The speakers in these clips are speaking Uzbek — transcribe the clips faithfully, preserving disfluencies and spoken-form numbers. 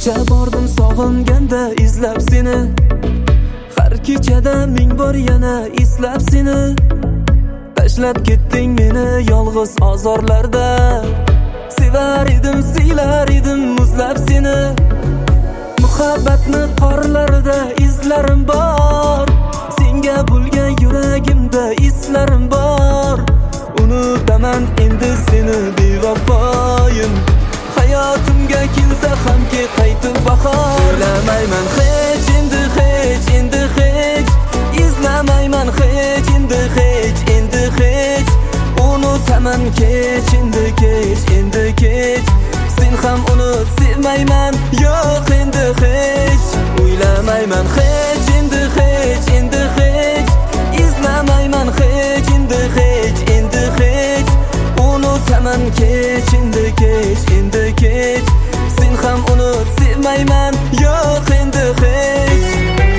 Kecha bordim sog'inganda izlab seni, har kechada ming bor yana eslab seni. Tashlab ketding meni yolg'iz azorlarda, sevar edim, siylar edim muzlab seni. Muhabbatni qorlarida izlarim bor, senga bo'lgan yuragimda islarim bor. Unutaman endi seni bevafoyim, hayotimga kelsa hamki qaytib bahor. O'ylamayman hech endi hech endi hech, izlamayman hech endi hech endi hech. Unutaman kech endi kech endi kech, sen ham unut sevmayman yo'q endi hech. O'ylamayman hech endi hech endi hech, izlamayman hech endi hech endi hech. Unutaman kech endi kech endi kech, sen ham unut sevmayman yo'q endi hech.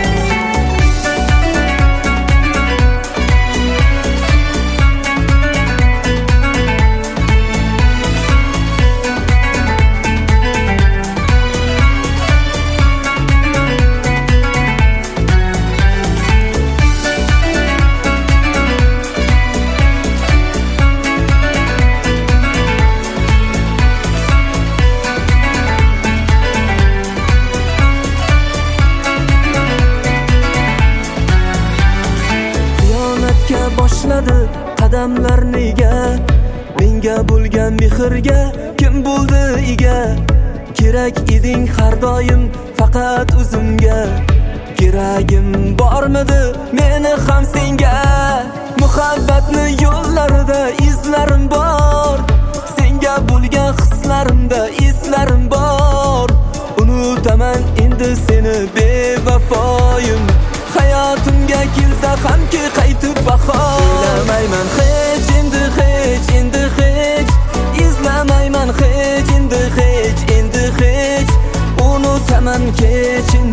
Boshladi qadamlar nega, menga bo'lgan mehrga kim bo'ldi ega? Kerak eding har doim faqat o'zimga, keragim bormidi meni ham senga. Muhabbatni yo'llarida izlarim bor, senga bo'lgan hislarimda eslarim bor. Unutaman endi seni bevafoyim, hayotimga kelsa hamki qaytib bahor. O'ylamayman hech endi hech endi hech, izlamayman hech endi hech endi hech. Unutaman kech